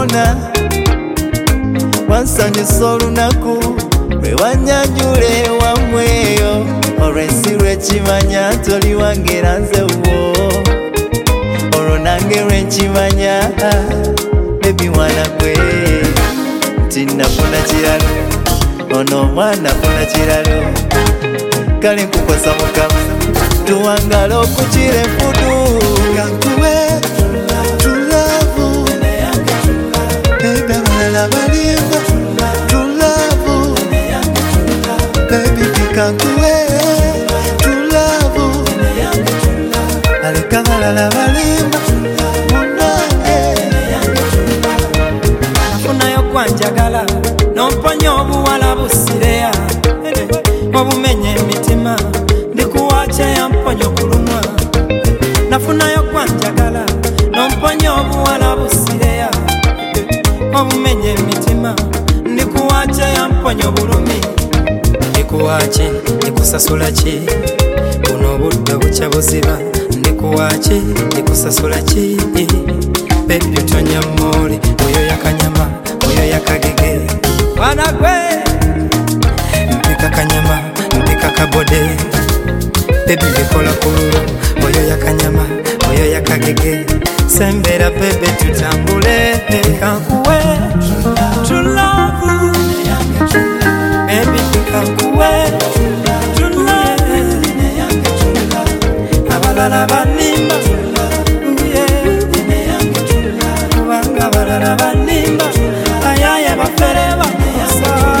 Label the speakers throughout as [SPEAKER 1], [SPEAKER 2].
[SPEAKER 1] konkona wansanyusa olunaku lwe wanyanjula wamweyo olwensi lwekimanya toli wange era nze wo olwo nange lwenkimanya bebi mwana gwe nti nafuna kiralo ono omwana afuna kiralo kale nkukosa mukama tuwangala okukira enfudu kankuwe tulavu baby abalala balimba tulavu baby kankuwe tulavu aleka abalala balimba munange
[SPEAKER 2] nafunayo kwanjagala nomponya obuwala busireya obumenye emitima ndikuwache yamponya okulumwa nafunayo kwanjagala nomponya obuwala busireya obumenye emitima ndikuwache yamponya obulumi ndikuwache ndikusasula ki buno obudde bukya buziba ndikuwache ndikusasula ki bebi otonya mooli oyo yakanyama oyo yakagege mwana gwe mpika kanyama mpika kabode bebi bikola kululo oyo yakanyama oyo yakagege sembera bebe tutambule kankuwe tulavu bebi kankuwe tulavu abalala banimba kubanga abalala banimba ayaye bafere bakusa.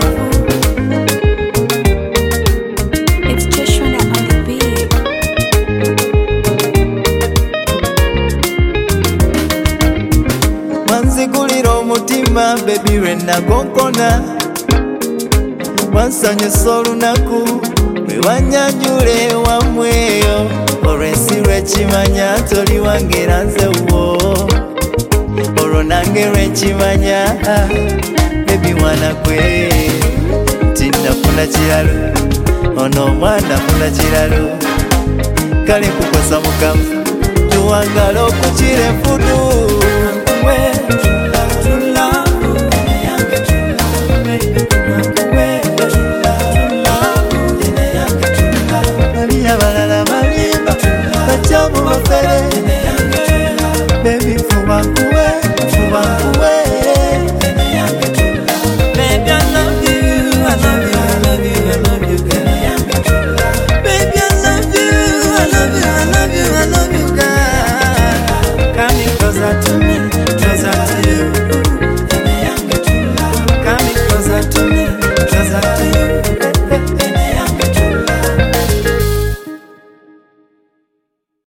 [SPEAKER 1] Wanzigulira omutima baby lwenna konkona wansanyusa olunaku lwe wanyanjula wamweyo olwensi lwekimanya toli wange era nze wo olwo nange lwenkimanya baby mwana gwe nti nafuna kiralo ono omwana afuna kiralo kale nkukosa mukama tuwangala okukira enfudu
[SPEAKER 2] Kankuwe